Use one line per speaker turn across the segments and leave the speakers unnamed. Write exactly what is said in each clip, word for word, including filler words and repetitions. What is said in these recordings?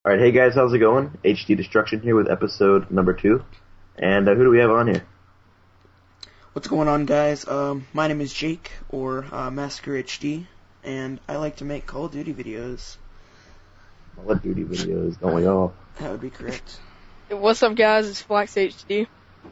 Alright, hey guys, how's it going? H D Destruction here with episode number two. And uh, who do we have on here?
What's going on, guys? Um, my name is Jake, or uh, Massacre H D, and I like to make Call of Duty videos.
Call of Duty videos, don't we all?
That would be correct.
What's up, guys? It's Flax H D.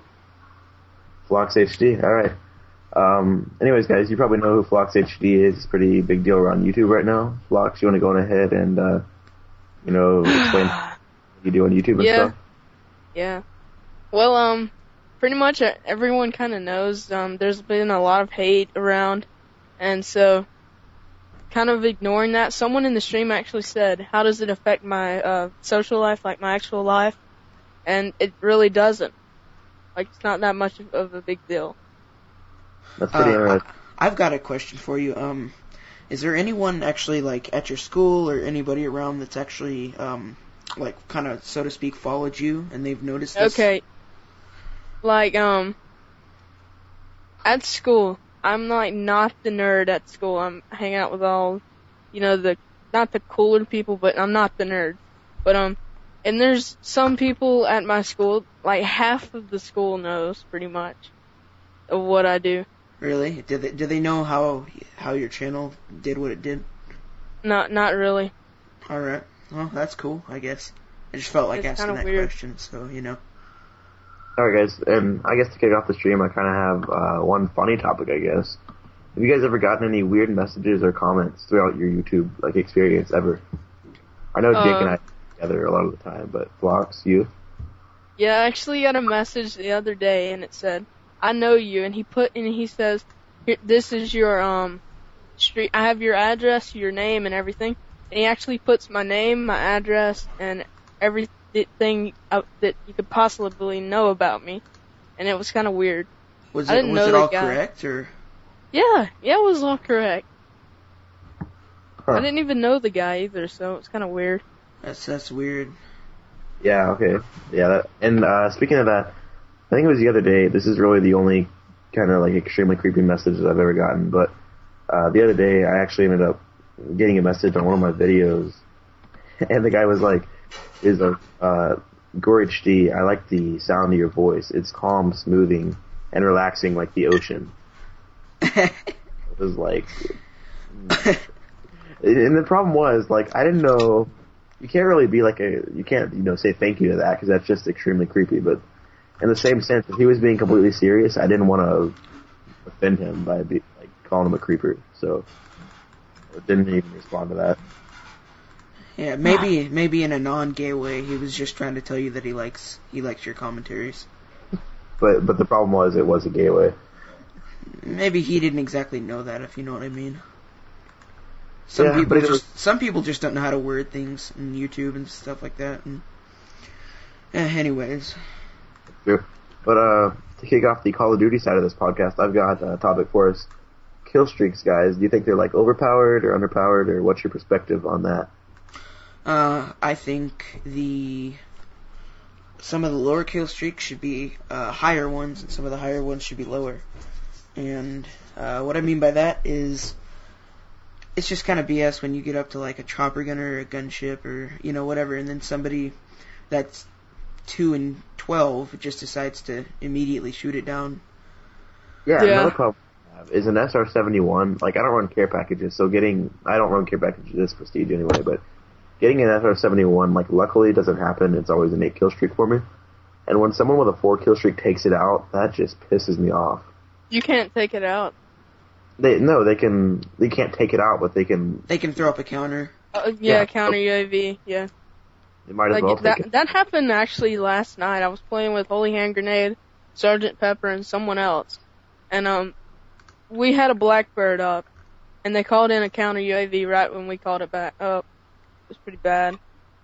Flox H D, alright. Um, anyways, guys, you probably know who Flox H D is. It's a pretty big deal around YouTube right now. Flox, you want to go on ahead and, uh, you know, explain what you do on YouTube and
yeah.
stuff?
Yeah. Well, um, pretty much everyone kind of knows, um, there's been a lot of hate around, and so, kind of ignoring that, someone in the stream actually said, how does it affect my, uh, social life, like my actual life? And it really doesn't. Like, it's not that much of, of a big deal.
That's pretty
Uh,
interesting.
I've got a question for you. Um, is there anyone actually, like, at your school or anybody around that's actually, um, like, kind of, so to speak, followed you and they've noticed this?
Okay. Like, um, at school, I'm, like, not the nerd at school. I'm hanging out with all, you know, the, not the cooler people, but I'm not the nerd. But, um, and there's some people at my school, like, half of the school knows, pretty much, of what I do.
Really? Do they, do they know how how your channel did what it did?
Not, not really.
Alright. Well, that's cool, I guess. I just felt like
It's
asking
kinda
that
weird.
question, so, you know.
Alright guys, and I guess to kick off the stream, I kind of have uh, one funny topic, I guess. Have you guys ever gotten any weird messages or comments throughout your YouTube like experience ever? I know Jake
Uh,
and I are together a lot of the time, but Flox, you?
Yeah, I actually got a message the other day, and it said, I know you, and he put, and he says, Here, this is your, um, street, I have your address, your name, and everything, and he actually puts my name, my address, and everything uh, that you could possibly know about me, and it was kind of weird.
Was
I
it,
didn't
was
know
it
that
all
guy.
correct, or?
Yeah, yeah, it was all correct.
Huh.
I didn't even know the guy either, so it's kind of weird.
That's, that's weird.
Yeah, okay. Yeah, that, and uh, speaking of that, I think it was the other day, this is really the only kind of like extremely creepy message that I've ever gotten, but uh, the other day I actually ended up getting a message on one of my videos, and the guy was like, is a, uh, Gore H D, I like the sound of your voice. It's calm, smoothing, and relaxing like the ocean. It was like, and the problem was, like, I didn't know, you can't really be like a, you can't, you know, say thank you to that, because that's just extremely creepy, but in the same sense, if he was being completely serious, I didn't want to offend him by be, like calling him a creeper, so I didn't even respond to that.
Yeah, maybe maybe in a non-gay way, he was just trying to tell you that he likes he likes your commentaries.
But but the problem was, it was a gay way.
Maybe he didn't exactly know that, if you know what I mean. Some
Yeah,
people
but it
just
was-
some people just don't know how to word things in YouTube and stuff like that. And eh, anyways,
True. But uh, to kick off the Call of Duty side of this podcast, I've got a topic for us. Kill streaks, guys. Do you think they're like overpowered or underpowered, or what's your perspective on that?
uh, I think the some of the lower kill streaks should be uh, higher ones, and some of the higher ones should be lower. And uh, what I mean by that is, it's just kind of B S when you get up to like a chopper gunner or a gunship or, you know, whatever, and then somebody that's two and twelve just decides to immediately shoot it down.
Yeah,
Yeah.
another problem I have is an S R seventy-one. Like, I don't run care packages, so getting, I don't run care packages this prestige anyway, but getting an S R seventy-one, like, luckily doesn't happen. It's always an eight kill streak for me. And when someone with a four kill streak takes it out, that just pisses me off.
You can't take it out.
They no, they can. They can't take it out, but they can.
They can throw up a counter.
Uh, yeah,
Yeah.
counter U A V, yeah.
They might as
Like,
well take
that,
it.
that happened actually last night. I was playing with Holy Hand Grenade, Sergeant Pepper, and someone else. And, um, we had a Blackbird up, and they called in a counter U A V right when we called it back up. It was pretty bad.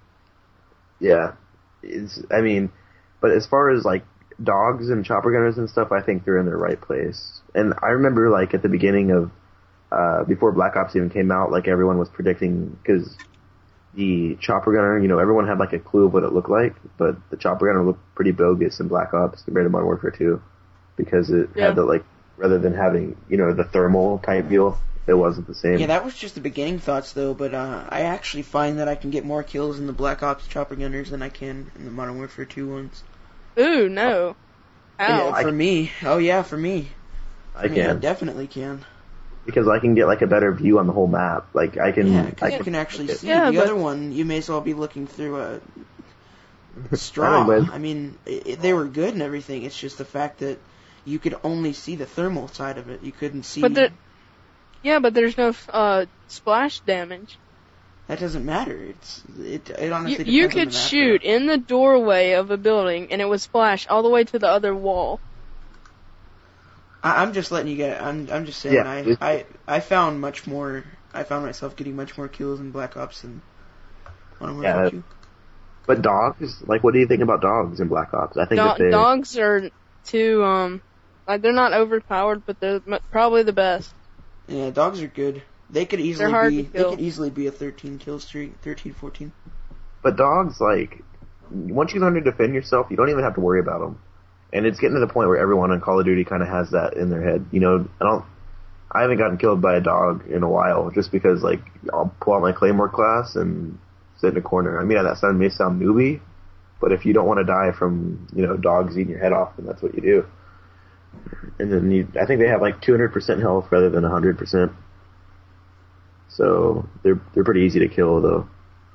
Yeah, it's. I mean, but as far as like dogs and chopper gunners and stuff, I think they're in their right place. And I remember like at the beginning of uh before Black Ops even came out, like everyone was predicting, because the chopper gunner, you know, everyone had like a clue of what it looked like, but the chopper gunner looked pretty bogus in Black Ops compared to Modern Warfare two, because it
Yeah.
had the like, rather than having, you know, the thermal type deal, it wasn't the same.
Yeah, that was just the beginning thoughts, though, but uh, I actually find that I can get more kills in the Black Ops Chopper Gunners than I can in the Modern Warfare two ones.
Ooh, no. How?
Yeah, for me. Oh, yeah, for me.
I
I mean, I
can.
definitely can.
Because I can get like a better view on the whole map. Like I can.
Yeah,
I
because you can actually see.
Yeah,
the
but-
other one, you may as well be looking through a straw.
Anyways.
I mean, it, they were good and everything. It's just the fact that you could only see the thermal side of it. You couldn't see.
But there, yeah, but there's no uh, splash damage.
That doesn't matter. It's it. It honestly.
You, you
depends on
could
the map,
shoot
though.
in the doorway of a building, and it would splash all the way to the other wall.
I, I'm just letting you get. I'm. I'm just saying.
Yeah,
I,
it's-
I. I found much more. I found myself getting much more kills in Black Ops than Modern
Yeah,
Warfare two.
But dogs, like, what do you think about dogs in Black Ops? I think
Do-
that they.
dogs are too um, like they're not overpowered, but they're m- probably the best.
Yeah, dogs are good. They could easily
hard
be.
to
They
kill.
could easily be a thirteen kill streak, thirteen, fourteen.
But dogs, like, once you learn to defend yourself, you don't even have to worry about them. And it's getting to the point where everyone on Call of Duty kind of has that in their head. You know, I don't. I haven't gotten killed by a dog in a while, just because, like, I'll pull out my Claymore class and sit in a corner. I mean, that sound may sound newbie, but if you don't want to die from, you know, dogs eating your head off, then that's what you do. And then you, I think they have like two hundred percent health rather than one hundred percent. So they're they're pretty easy to kill, though.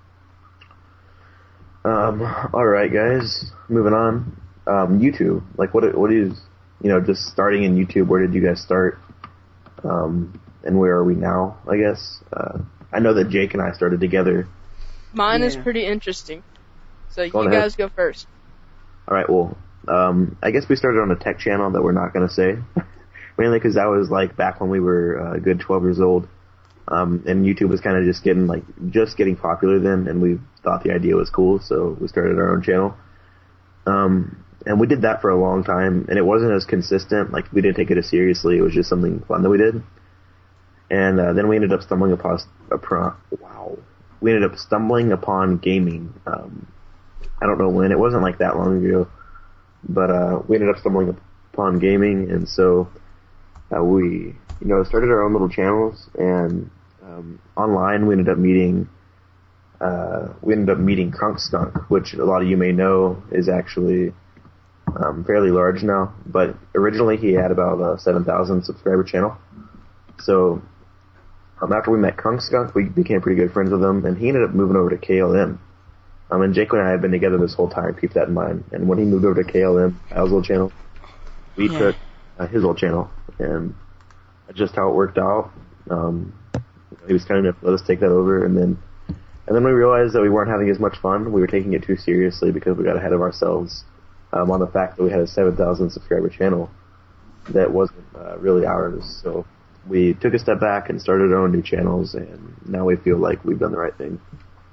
Um, all right, guys, moving on. Um, YouTube, like, what what is, you know, just starting in YouTube? Where did you guys start? Um, and where are we now? I guess. Uh, I know that Jake and I started together.
Mine is
Yeah.
pretty interesting. So
Go
you
ahead.
guys go first.
All right, well, um, I guess we started on a tech channel that we're not going to say, mainly because that was like back when we were uh, a good twelve years old, um, and YouTube was kind of just getting like just getting popular then, and we thought the idea was cool, so we started our own channel. Um, and we did that for a long time, and it wasn't as consistent. Like, we didn't take it as seriously. It was just something fun that we did. And uh, then we ended up stumbling upon, upon wow, we ended up stumbling upon gaming. Um, I don't know when. It wasn't like that long ago, but uh, we ended up stumbling upon gaming, and so uh, we, you know, started our own little channels. And um, online, we ended up meeting. Uh, we ended up meeting Crunk Skunk, which a lot of you may know is actually um, fairly large now. But originally, he had about a seven thousand subscriber channel. So um, after we met Crunk Skunk, we became pretty good friends with him, and he ended up moving over to K L M. Um, and Jake and I have been together this whole time. Keep that in mind. And when he moved over to K L M, Kyle's old channel, we
Yeah.
took uh, his old channel, and that's just how it worked out. Um, he was kind enough to let us take that over, and then and then we realized that we weren't having as much fun. We were taking it too seriously because we got ahead of ourselves um, on the fact that we had a seven thousand subscriber channel that wasn't uh, really ours. So we took a step back and started our own new channels, and now we feel like we've done the right thing.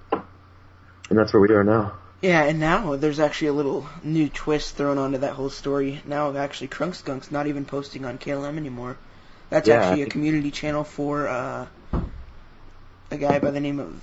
And that's where we are now.
Yeah, and now there's actually a little new twist thrown onto that whole story. Now, actually, Crunk Skunk's not even posting on K L M anymore. That's
Yeah, I
actually a
think-
community channel for uh, a guy by the name of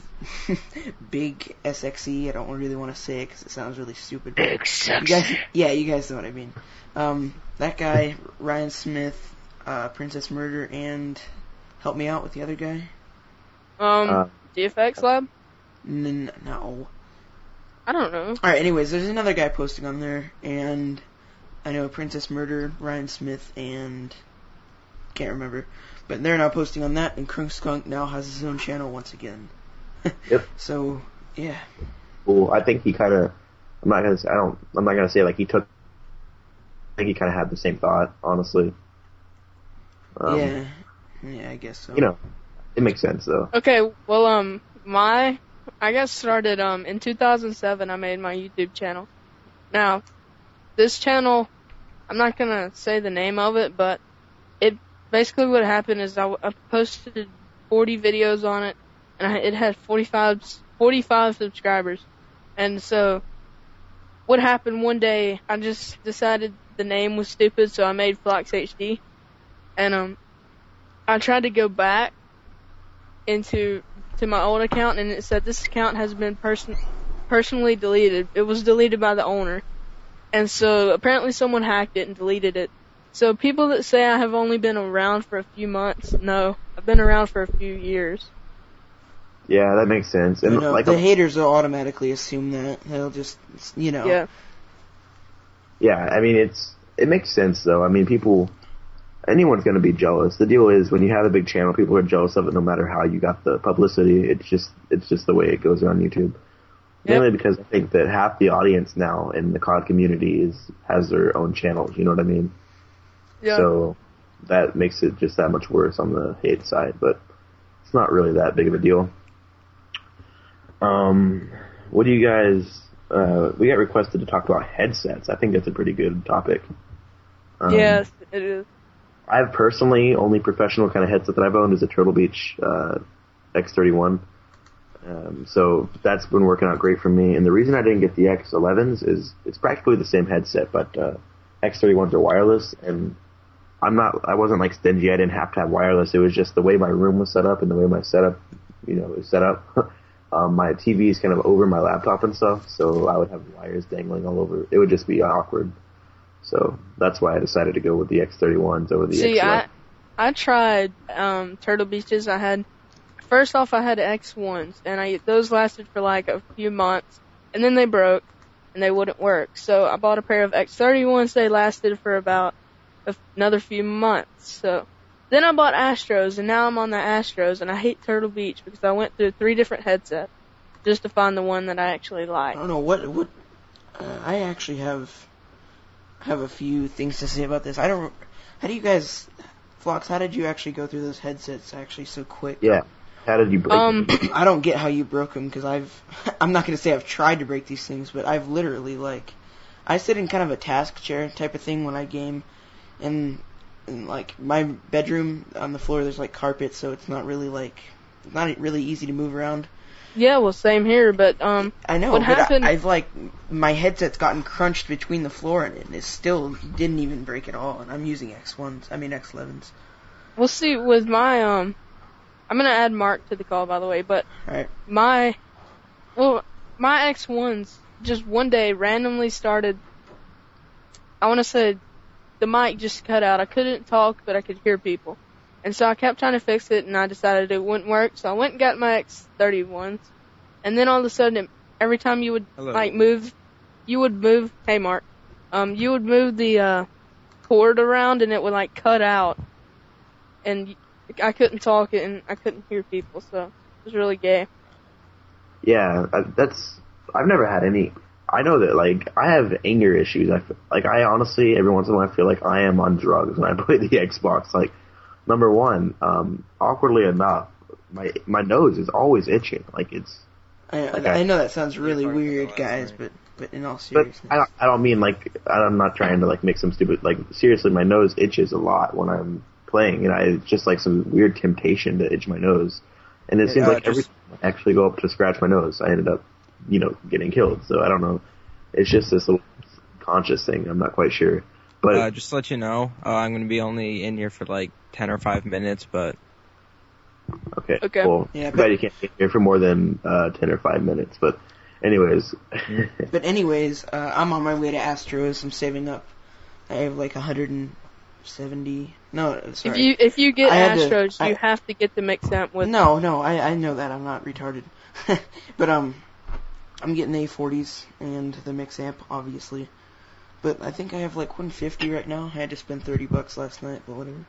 Big S X E. I don't really want to say it because it sounds really stupid.
Big
You guys, yeah, you guys know what I mean. Um, that guy, Ryan Smith, uh, Princess Murder, and help me out with the other guy.
Um,
Uh,
D F X Lab?
N- no.
I don't know.
Alright, anyways, there's another guy posting on there, and I know Princess Murder, Ryan Smith, and can't remember. But they're now posting on that, and Crunk Skunk now has his own channel once again.
Yep.
So, yeah.
Well, I think he kind of. I'm not gonna. Say, I don't. I'm not gonna say like he took. I think he kind of had the same thought, honestly. Um,
yeah. Yeah, I guess so.
You know, it makes sense though.
Okay, well, um, my, I got started, um, in two thousand seven, I made my YouTube channel. Now, this channel, I'm not gonna say the name of it, but it, basically what happened is I, I posted forty videos on it, and I, it had forty-five, forty-five subscribers. And so, what happened one day, I just decided the name was stupid, so I made Flox H D. And, um, I tried to go back into to my old account, and it said this account has been person personally deleted. It was deleted by the owner, and so apparently someone hacked it and deleted it. So people that say I have only been around for a few months, no, I've been around for a few years.
Yeah, that makes sense. And
You know,
like
the
a,
haters will automatically assume that. They'll just, you know.
Yeah.
yeah, I mean it's it makes sense though. I mean people, anyone's gonna be jealous. The deal is when you have a big channel, people are jealous of it no matter how you got the publicity. It's just it's just the way it goes on YouTube.
Yep.
Mainly because I think that half the audience now in the C O D community is has their own channels. You know what I mean?
Yeah.
So that makes it just that much worse on the hate side, but it's not really that big of a deal. Um, what do you guys? Uh, we got requested to talk about headsets. I think that's a pretty good topic. Um,
yes, it is.
I've personally only professional kind of headset that I've owned is a Turtle Beach uh, X thirty-one. Um, so that's been working out great for me. And the reason I didn't get the X elevens is it's practically the same headset, but uh, X thirty-ones are wireless, and I'm not. I wasn't like stingy. I didn't have to have wireless. It was just the way my room was set up and the way my setup, you know, was set up. um, my T V is kind of over my laptop and stuff, so I would have wires dangling all over. It would just be awkward. So that's why I decided to go with the X thirty-ones over the
See,
X eleven.
I I tried um, Turtle Beaches. I had first off I had X ones, and I those lasted for like a few months, and then they broke and they wouldn't work. So I bought a pair of X thirty-ones. They lasted for about a, another few months. So then I bought Astros, and now I'm on the Astros, and I hate Turtle Beach because I went through three different headsets just to find the one that I actually like.
I don't know what what. Uh, I actually have have a few things to say about this. I don't. How do you guys, Flox? How did you actually go through those headsets actually so quick?
Yeah. How did you break
Um,
them?
I don't get how you broke them because I've. I'm not gonna say I've tried to break these things, but I've literally like, I sit in kind of a task chair type of thing when I game, and, and like my bedroom on the floor there's like carpet, so it's not really like, it's not really easy to move around.
yeah, well, same here, but um,
I know,
what
but
happened?
I, I've like my headset's gotten crunched between the floor and it, and it still didn't even break at all. And I'm using X ones, I mean X elevens.
We'll see with my um. I'm gonna add Mark to the call, by the way, but
Right.
my well, my X ones just one day randomly started. I want to say the mic just cut out. I couldn't talk, but I could hear people, and so I kept trying to fix it, and I decided it wouldn't work. So I went and got my X thirty-ones, and then all of a sudden, it, every time you would
Hello.
like move, you would move. Hey, Mark, um, you would move the uh, cord around, and it would like cut out, and I couldn't talk and I couldn't hear people, so it was really gay.
Yeah, I- that's. I've never had any. I know that like I have anger issues. I f- like I honestly every once in a while I feel like I am on drugs when I play the Xbox. Like number one, um, awkwardly enough, my my nose is always itching. Like it's.
I,
Okay.
I know that sounds really
talking about
weird,
the last
guys,
night.
but but in all
But
seriousness,
I don't, I don't mean like I'm not trying to like make some stupid like seriously. My nose itches a lot when I'm playing, and I it's just like some weird temptation to itch my nose. And it seems
Uh,
like every
just-
time I actually go up to scratch my nose, I ended up, you know, getting killed. So I don't know. It's just this little conscious thing. I'm not quite sure. But
Uh, just to let you know, uh, I'm going to be only in here for like ten or five minutes, but
okay,
Okay.
cool.
Yeah,
Too
but-
bad you can't get here for more than uh, ten or five minutes. But anyways,
but anyways, uh, I'm on my way to Astros. I'm saving up. I have like one hundred seventy. No, sorry.
If you if you get
I had to-
Astros,
I-
you have to get the mix amp with.
No, no, I, I know that. I'm not retarded. But, um, I'm getting the A forties and the mix amp, obviously. But I think I have like one hundred fifty right now. I had to spend thirty bucks last night, but whatever.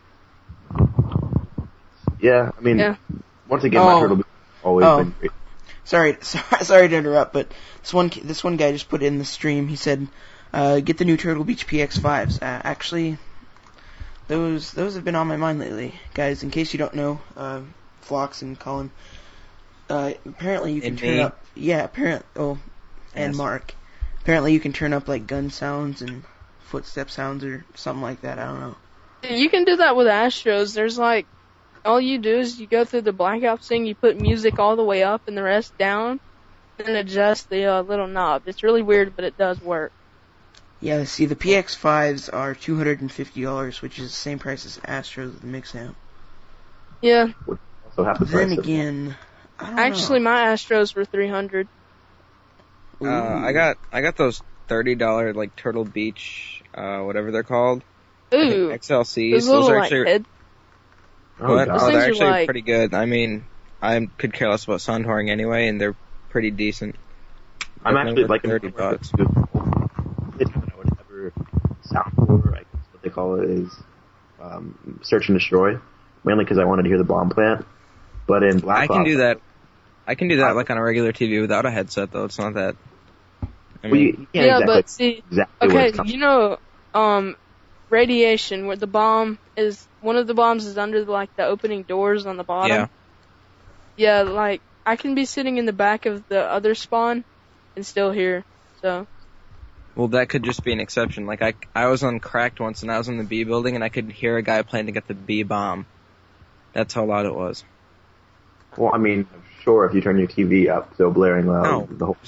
yeah, I mean,
Yeah.
once again,
Oh.
my turtle has always
Oh.
been great.
Sorry, sorry, sorry to interrupt, but this one, this one guy just put in the stream. He said, uh, "Get the new Turtle Beach P X fives." Uh, actually, those those have been on my mind lately, guys. In case you don't know, uh, Flox and Colin. Uh, apparently you can
And
turn
me.
up. Yeah, apparently. Oh, and
Yes.
Mark. Apparently you can turn up like gun sounds and footstep sounds or something like that. I don't know.
You can do that with Astros. There's like, all you do is you go through the blackout thing, you put music all the way up and the rest down, and adjust the uh, little knob. It's really weird, but it does work.
Yeah, see, the P X fives are two hundred and fifty dollars, which is the same price as Astros with the mix amp.
Yeah.
So half the price.
Then
of-
again, I don't
Actually,
know.
my Astros were three hundred.
uh, I got I got those thirty dollar like Turtle Beach, uh, whatever they're called, I think
Ooh.
X L Cs.
Those
Those
little
are
like
actually
head.
Oh,
But
God.
oh,
things
they're
are
actually
like-
pretty good. I mean, I could care less about sound whoring anyway, and they're pretty decent.
I'm
Definitely
actually
worth
like
thirty bucks.
The only time that I would ever sound for, I guess what they call it, is um, search and destroy. Mainly because I wanted to hear the bomb plant. But in Black
I can
Ops,
do that. I can do that like on a regular T V without a headset, though. It's not that. I
Well, you,
mean,
you can't
Yeah,
exactly,
but see,
exactly what
okay,
it's coming.
you know, um, radiation, where the bomb is, one of the bombs is under, like, the opening doors on the bottom.
yeah.
Yeah, like, I can be sitting in the back of the other spawn and still hear, so.
Well, that could just be an exception. Like I, I was on Cracked once, and I was in the B building, and I could hear a guy playing to get the B bomb. That's how loud it was.
Well, I mean, sure, if you turn your T V up so blaring loud,
No.
the whole.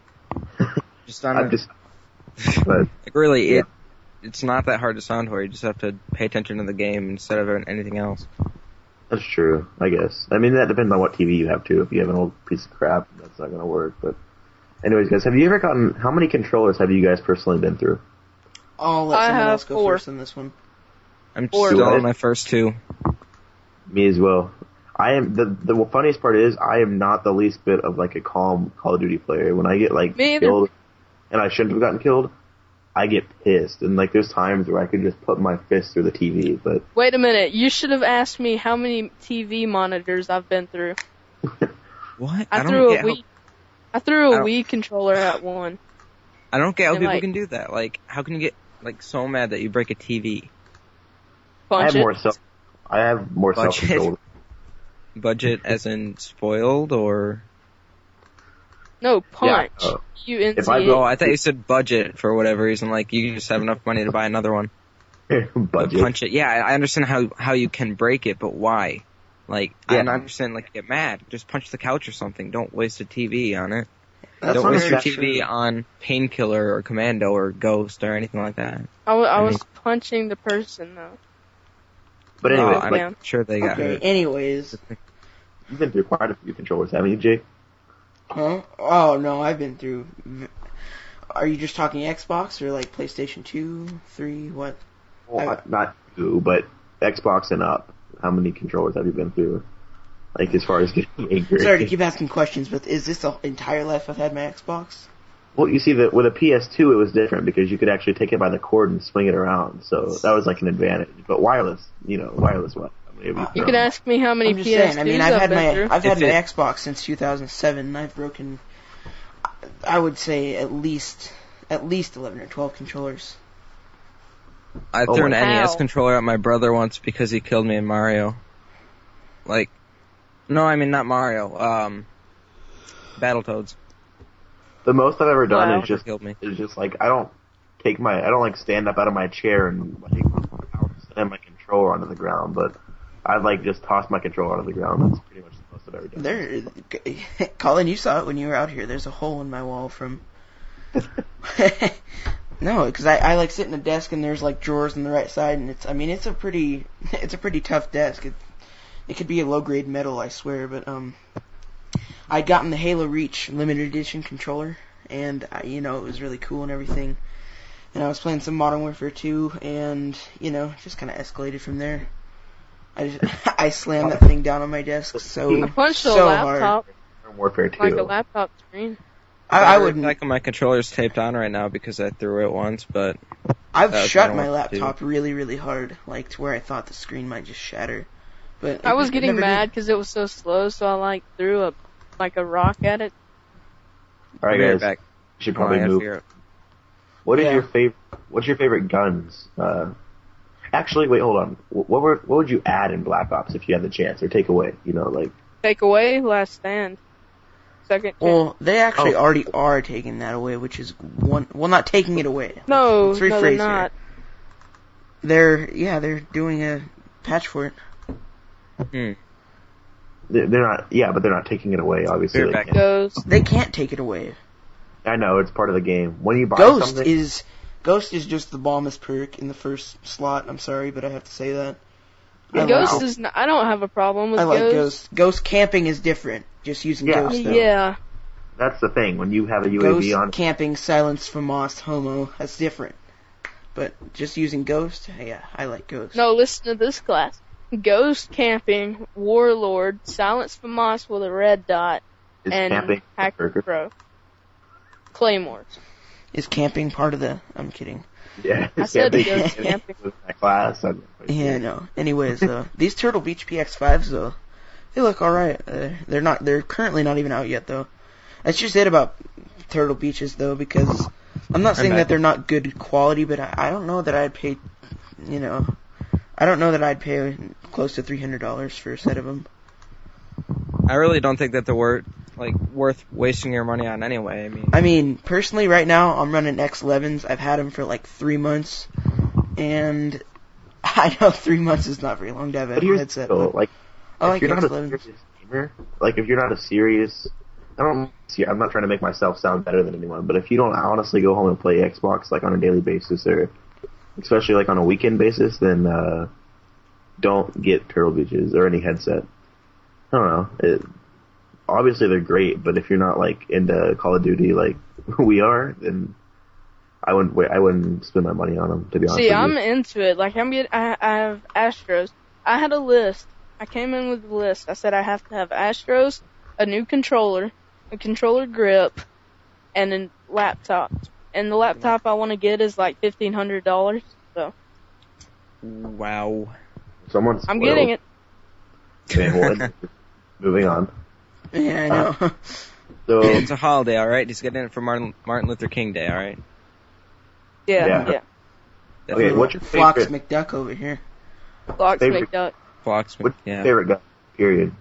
Just on.
I'm
a-
just, but
like really,
Yeah.
it. It's not that hard to sound whore. You just have to pay attention to the game instead of anything else.
that's true, I guess. I mean, that depends on what T V you have too. If you have an old piece of crap, that's not gonna work. But, anyways, guys, have you ever gotten? How many controllers have you guys personally been through?
I'll let
I
someone
have
else go
four.
first on this one.
I'm
Or-
still
What?
on my first two.
Me as well. I am the the funniest part is I am not the least bit of like a calm Call of Duty player. When I get like
Me either.
killed, and I shouldn't have gotten killed, I get pissed. And like there's times where I could just put my fist through the T V. But
Wait a minute, you should have asked me how many T V monitors I've been through.
What?
I,
don't
threw a
get how,
Wii, I threw
I
a
don't-
Wii controller at one.
I don't get how
and,
people
like-
can do that. Like, how can you get like so mad that you break a T V?
I
Punch
have
it.
more self. I have more
Budget.
self control.
Budget as in spoiled or?
No, punch.
uh,
you
if I
N C A.
go-
Oh, I thought you said budget for whatever reason. Like you just have enough money to buy another one. But
Budget.
punch it. Yeah, I I understand how how you can break it, but why? Like I
Yeah.
don't understand. Like get mad. Just punch the couch or something. Don't waste a T V on it.
That's
Don't
not
waste your
very
T V
true.
on Painkiller or Commando or Ghost or anything like that.
I, w- I
I
was
mean-
punching the person though.
But
No,
anyways,
I'm
like,
Yeah.
sure they got
Okay,
hurt.
anyways.
you've been through quite a few controllers, haven't you, Jake?
Huh? Oh, no, I've been through... v- Are you just talking Xbox or like PlayStation two, three, what?
Well,
I-
not two, but Xbox and up. How many controllers have you been through? Like as far as getting angry.
Sorry to keep asking questions, but is this the entire life I've had my Xbox?
Well, you see that with a P S two, it was different because you could actually take it by the cord and swing it around. So that was like an advantage. But wireless, you know, wireless what?
You can ask me how many
I'm just
P S twos
saying. I mean, I've
I've
had
been
my
through.
I've had
If
my
it-
Xbox since two thousand seven, and I've broken, I would say at least at least eleven or twelve controllers.
I
Oh
threw an
my-
N E S
How?
controller at my brother once because he killed me in Mario. Like, no, I mean not Mario. Um, Battletoads.
The most I've ever done
Wow.
is just
Killed me.
is just like I don't take my I don't like stand up out of my chair and like slam my controller onto the ground, but I like just toss my controller onto the ground. That's pretty much the most I've ever done.
There, Colin, you saw it when you were out here. There's a hole in my wall from. No, because I, I like sit in a desk and there's like drawers on the right side, and it's I mean it's a pretty it's a pretty tough desk. It it could be a low grade metal, I swear, but um, I'd gotten the Halo Reach limited edition controller, and I, you know it was really cool and everything. And I was playing some Modern Warfare two, and you know just kind of escalated from there. I just I slammed that thing down on my desk so
I punched a
so
laptop,
hard.
Modern Warfare two.
like a laptop screen.
I, I wouldn't.
Like my controller's taped on right now because I threw it once, but
I've
That was
shut
Modern
my
Warfare two.
laptop really, really hard, like to where I thought the screen might just shatter. But
I
it-
was
it
getting
never
mad
did.
because it was so slow, so I like threw a like a rock at it.
All right,
I'll be right
guys,
back.
you should
Oh, I
probably
gotta
move.
figure out-
What is
Yeah.
your favorite? What's your favorite guns? Uh, actually, wait, hold on. Wh- What were what would you add in Black Ops if you had the chance, or take away? You know, like
Take away, last stand. Second chance.
Well, they actually
Oh.
already are taking that away, which is one. Well, not taking it away.
no,
Let's
no,
rephrase
they're
here.
not.
They're yeah, they're doing a patch for it.
Hmm.
they're, they're not. Yeah, but they're not taking it away. Obviously,
Beer
they
back.
can't.
Goes.
They can't take it away.
I know it's part of the game. When you buy
Ghost
something,
is Ghost is just the bombest perk in the first slot. I'm sorry, but I have to say that. I
Ghost
like,
is. Not, I don't have a problem with
I like
Ghost.
Ghost. Ghost camping is different. Just using
Yeah.
Ghost. Though.
Yeah.
that's the thing. When you have a U A V
Ghost
on,
camping, silence, FAMAS, homo. That's different. But just using Ghost, yeah, I like Ghost.
No, listen to this class. Ghost Camping, Warlord, Silence Famas with a red dot,
Is
and
camping
Hacker
burger?
Pro. Claymores.
Is camping part of the? I'm kidding.
Yeah,
I said
camping
ghost camping.
with that class. I'm-
Yeah, no. Anyways, uh, these Turtle Beach P X fives though, they look all right. Uh, they're not. They're currently not even out yet though. That's just it about Turtle Beaches though, because I'm not saying
Okay.
that they're not good quality, but I, I don't know that I'd pay. You know, I don't know that I'd pay close to three hundred dollars for a set of them.
I really don't think that they're worth like worth wasting your money on anyway. I mean,
I mean, personally, right now I'm running X elevens. I've had them for like three months, and I know three months is not very long to have a
But here's
headset.
the deal,
But
like,
I
if
like
you're
X
not a
elevens.
serious gamer, like if you're not a serious, I don't see, I'm not trying to make myself sound better than anyone, but if you don't honestly go home and play Xbox like on a daily basis, or especially like on a weekend basis, then uh, don't get Turtle Beaches or any headset. I don't know. It, obviously they're great, but if you're not like into Call of Duty like we are, then I wouldn't. Wait, I wouldn't spend my money on them. To be honest
See,
with
I'm
you.
into it. Like, I'm get, I, I have Astros. I had a list. I came in with a list. I said I have to have Astros, a new controller, a controller grip, and a laptop. And the laptop I want to get is like fifteen hundred dollars. So
wow.
Someone's
I'm getting it.
Okay, well, moving on.
Yeah, I know.
So
It's a holiday, all right. He's getting it for Martin Martin Luther King Day, all right.
Yeah,
Yeah.
yeah.
okay, what's your
Fox
favorite?
McDuck over here.
Fox
Favorite-
McDuck.
Fox,
What's your
yeah.
favorite gun? Period.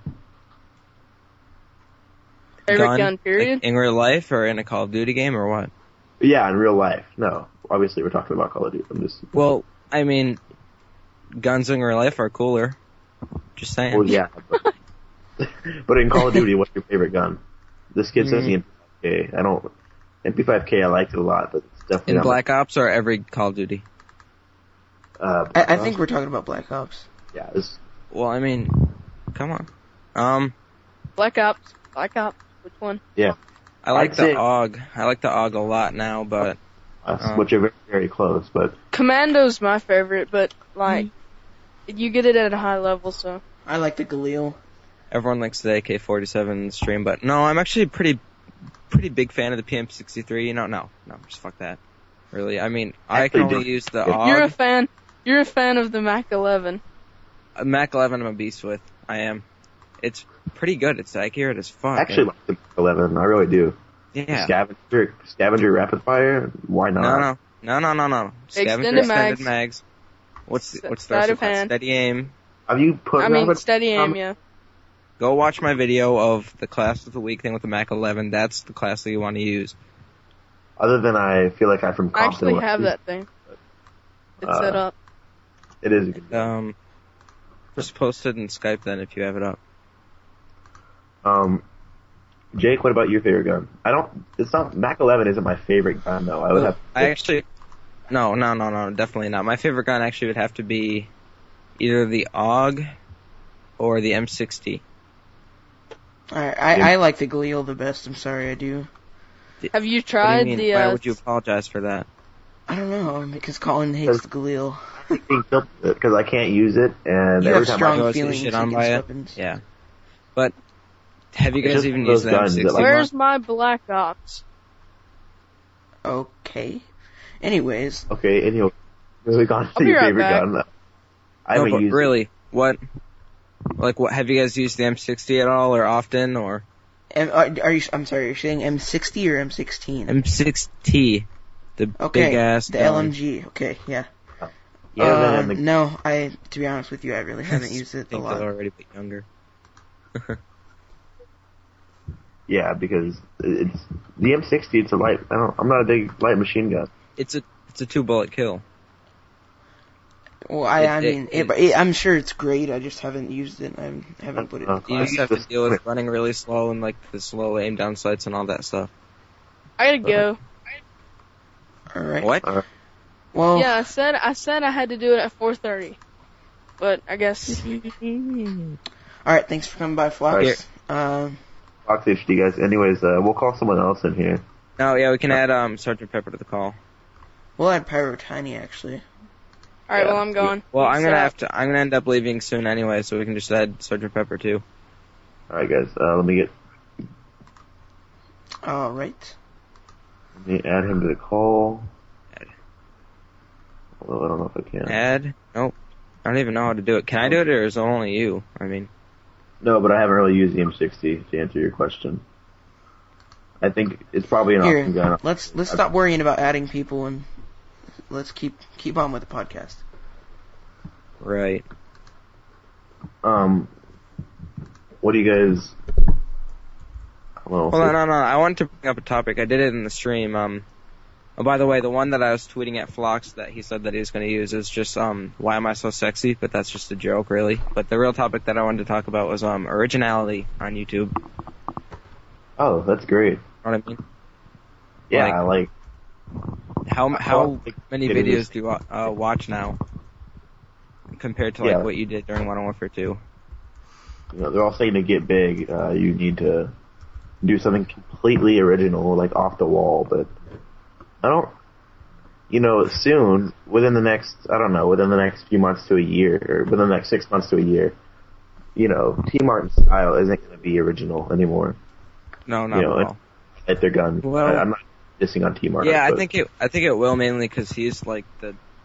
Favorite gun, period.
Like, in real life or in a Call of Duty game or what?
Yeah, in real life. No, obviously we're talking about Call of Duty. I'm just.
Well, I mean, guns in real life are cooler. Just saying.
Well, yeah. But, but in Call of Duty, what's your favorite gun? This kid says the M P five K. I don't. M P five K, I liked it a lot, but it's definitely
In
not.
Black Ops or every Call of Duty?
My, uh,
I, I think we're talking about Black Ops.
Yeah, it's,
Well, I mean, come on. Um,
Black Ops. Black Ops. Which one?
yeah.
I like
I'd
the
say-
A U G. I like the A U G a lot now, but
Us,
Uh.
which are very, very close, but
Commando's my favorite, but like, you get it at a high level, so.
I like the Galil.
everyone likes the A K forty-seven in the stream. But no, I'm actually a pretty, pretty big fan of the P M sixty-three. You know, no, no, just fuck that. Really, I mean, I can
Actually,
only
do-
use the
Yeah.
You're
A
a
U G.
fan. You're a fan of the Mac eleven.
Uh, Mac eleven, I'm a beast with. I am. It's pretty good. It's accurate as fuck.
I actually like the eleven. I really do.
yeah.
Scavenger, scavenger rapid fire. Why not?
No, no, no, no, no, no. Scavenger
Extended
extended
mags.
mags. What's
S-
what's
sleight
the
of hand.
steady aim?
Have you put?
I mean,
rapid-
steady aim,
um,
yeah.
Go watch my video of the class of the week thing with the Mac eleven. That's the class that you want to use.
Other than I feel like I'm from
I
Compton.
actually
West-
have that thing. It's
Uh,
set up.
It is a good.
Um, just post it in Skype then if you have it up.
Um, Jake, what about your favorite gun? I don't. It's not. Mac eleven isn't my favorite gun though. I would have.
I actually, no, no, no, no, definitely not. My favorite gun actually would have to be either the A U G or the M sixty.
Alright, I,
Yeah.
I like the Galil the best. I'm sorry, I do.
Have you
What do
tried
you mean?
the,
Why
uh,
would you apologize for that?
I don't know, because Colin hates the Galil.
because I can't use it, and
You
every
have
time
strong
I go
I
to
feelings
shit on
against
by it.
weapons.
Yeah, but have you
It's
guys
just
even
one of
used
those
the M
guns that,
sixty?
like-
Where's my Black Ops?
Okay. Anyways,
okay, anyway, moving on
I'll
to
be
your
right
favorite
back.
gun. I
No,
haven't
but
used
really, what? Like, what? Have you guys used the M sixty at all, or often, or
M, are, are you? I'm sorry, you're saying M sixty or M sixteen?
M sixty, the
okay,
big ass
the
gun.
L M G. Okay, yeah.
it. Yeah,
Uh,
man, the,
no, I. To be honest with you, I really haven't used
I
it a
think
lot.
they're already a bit younger.
yeah, because it's the M sixty. It's a light. I don't. I'm not a big light machine gun.
It's a it's a two bullet kill.
Well, I,
It-
I
it-
mean, it,
it-
it, I'm sure it's great. I just haven't used it. I haven't put it in
Uh,
You
class.
just have to deal with running really slow and like the slow aim down sights and all that stuff.
I gotta go.
All right.
What?
Uh,
Well,
Yeah, I said I said I had to do it at four thirty, but I guess
all right. Thanks for coming by, Flox.
Here.
Um,
Fox H D guys. Anyways, uh, we'll call someone else in here.
No, yeah, we can add um Sergeant Pepper to the call.
we'll add Pyro Tiny actually.
All right,
Yeah.
well I'm going.
Well, I'm
Peace
gonna
out.
have to. I'm gonna end up leaving soon anyway, so we can just add Sergeant Pepper too.
All right, guys. Uh, let me get
All right.
let me add him to the call.
Add.
Although I don't know if I can.
Add? Nope. I don't even know how to do it. Can I do it, or is it only you? I mean,
No, but I haven't really used the M sixty to answer your question. I think it's probably an
Here,
option gun.
let's let's stop worrying about adding people and let's keep keep on with the podcast.
right.
Um, what do you guys? Well,
Hold on, no, no. I wanted to bring up a topic. I did it in the stream. Um. Oh, by the way, the one that I was tweeting at Phlox that he said that he was going to use is just um, why am I so sexy? But that's just a joke, really. But the real topic that I wanted to talk about was um, originality on YouTube.
Oh, that's great.
Know what I mean?
Yeah,
Like-
I like.
How how
Well,
many
it is-
videos do you uh, watch now compared to like
Yeah.
what you did during Modern Warfare two?
You know, they're all saying to get big, uh, you need to do something completely original, like off the wall. But I don't. You know, soon, within the next, I don't know, within the next few months to a year, or within the next six months to a year, you know, T Martin's style isn't going to be original anymore.
No, not
You know,
at all.
At their gun.
Well-
I, I'm not dissing on T Martin.
Yeah, I
but
think it. I think it will mainly because he's like the.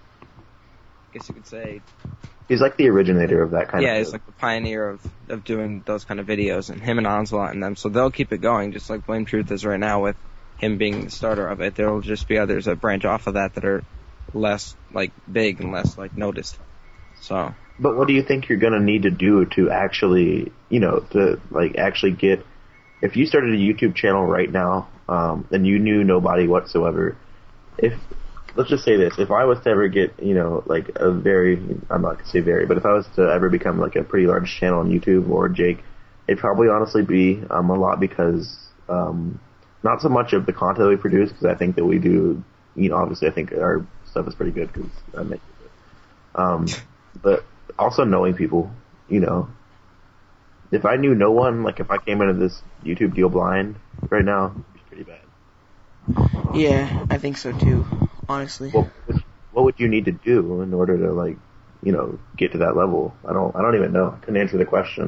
I guess you could say.
he's like the originator of that kind
Yeah,
of.
he's like the pioneer of of doing those kind of videos, and him and Onslaught and them. So they'll keep it going, just like Blame Truth is right now with him being the starter of it. There'll just be others that branch off of that that are less like big and less like noticed. So.
But what do you think you're gonna need to do to actually, you know, to like actually get? If you started a YouTube channel right now, um, and you knew nobody whatsoever, if let's just say this, if I was to ever get, you know, like a very, I'm not gonna say very, but if I was to ever become like a pretty large channel on YouTube or Jake, it'd probably honestly be um, a lot because um, not so much of the content we produce, because I think that we do, you know, obviously I think our stuff is pretty good because I make it. Um, but also knowing people, you know. If I knew no one, like if I came into this YouTube deal blind right now, it'd be pretty bad.
Yeah, I think so too. Honestly.
What would, what would you need to do in order to like, you know, get to that level? I don't, I don't even know. I couldn't answer the question.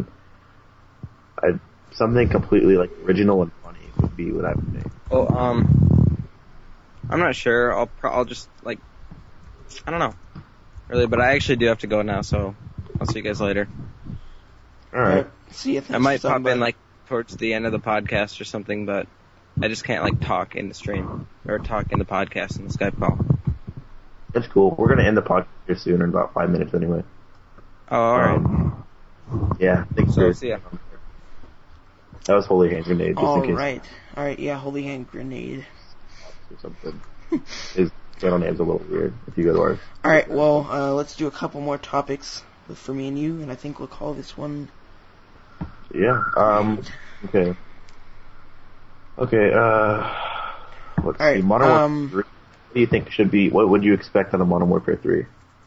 I something completely like original and funny would be what I would think.
Well, um, I'm not sure. I'll pro- I'll just like, I don't know, really. But I actually do have to go now, so I'll see you guys later.
All right.
See you.
I might pop in like towards the end of the podcast or something, but I just can't like talk in the stream or talk in the podcast in the Skype call.
That's cool. We're gonna end the podcast here soon in about five minutes anyway.
Oh, all right.
Um, yeah. Thanks
So,
for
see ya.
That was Holy Hand Grenade, just
All
in case
right. All right. Yeah, holy hand grenade.
or something. His channel name's a little weird if you go to ours.
All right. Well, uh, let's do a couple more topics with, for me and you, and I think we'll call this one.
Yeah. Um. Okay. Okay. Uh. Let's
All right,
see. Modern
um,
Warfare three. What do you think should be? What would you expect on a Modern Warfare three?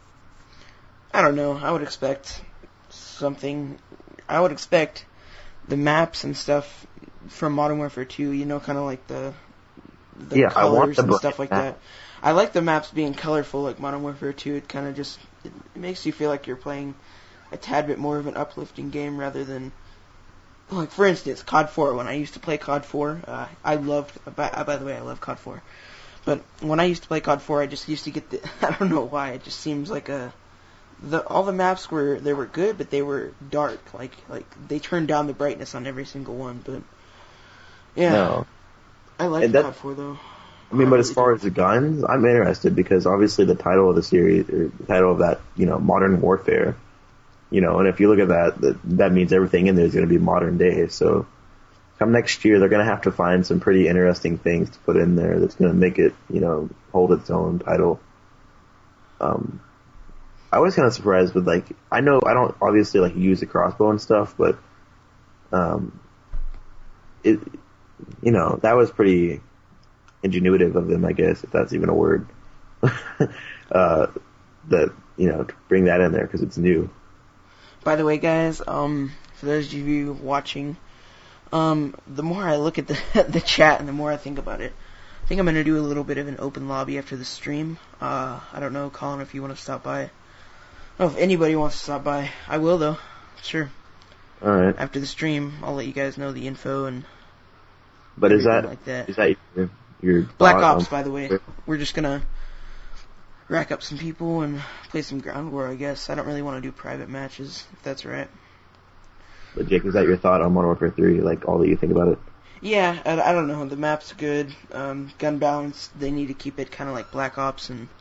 I don't know. I would expect something. I would expect the maps and stuff from Modern Warfare two. You know, kind of like the the
Yeah, I want
colors
the
and
black
stuff like
map.
that. I like the maps being colorful, like Modern Warfare two. It kind of just it, it makes you feel like you're playing a tad bit more of an uplifting game rather than. Like, for instance, C O D four. When I used to play C O D four, uh, I loved, by, by the way, I love C O D four. But when I used to play C O D four, I just used to get the, I don't know why, it just seems like a, the all the maps were, they were good, but they were dark. Like, like they turned down the brightness on every single one, but, yeah.
No.
I like
And
C
that-
O D four, though.
I mean, but as far as the guns, I'm interested because obviously the title of the series, or the title of that, you know, Modern Warfare, you know, and if you look at that, that, that means everything in there is going to be modern day. So come next year, they're going to have to find some pretty interesting things to put in there that's going to make it, you know, hold its own title. Um, I was kind of surprised with like, I know I don't obviously like use the crossbow and stuff, but, um, it, you know, that was pretty ingenuitive of them, I guess, if that's even a word. uh, that, you know, to bring that in there because it's new.
By the way, guys, um, for those of you watching, um, the more I look at the the chat and the more I think about it, think I'm gonna do a little bit of an open lobby after the stream. Uh, I don't know, Colin, if you want to stop by. I don't know if anybody wants to stop by. I will, though. Sure.
All right.
After the stream, I'll let you guys know the info and.
But is that
like that.
is that your, your
Black
thought
Ops,
on-
by the way. We're just gonna rack up some people and play some ground war, I guess. I don't really want to do private matches, if that's right.
But Jake, is that your thought on Modern Warfare three? Like all that you think about it?
Yeah, I, I don't know. The map's good. Um, gun balance, they need to keep it kind of like Black Ops, and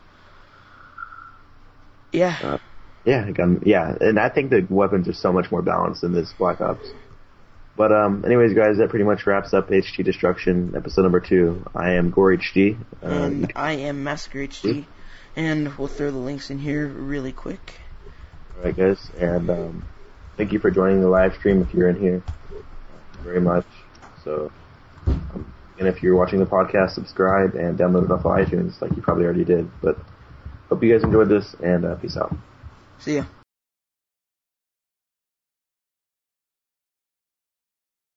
yeah.
Uh, yeah, gun, yeah, and I think the weapons are so much more balanced in this Black Ops. But um, anyways, guys, that pretty much wraps up H G Destruction, episode number two. I am Gore H G. Um,
and I am Massacre H D, and we'll throw the links in here really quick.
Alright, guys, and um, thank you for joining the live stream if you're in here. Thank you very much. So, um, and if you're watching the podcast, subscribe and download it off of iTunes, like you probably already did. But hope you guys enjoyed this, and uh, peace out.
See ya.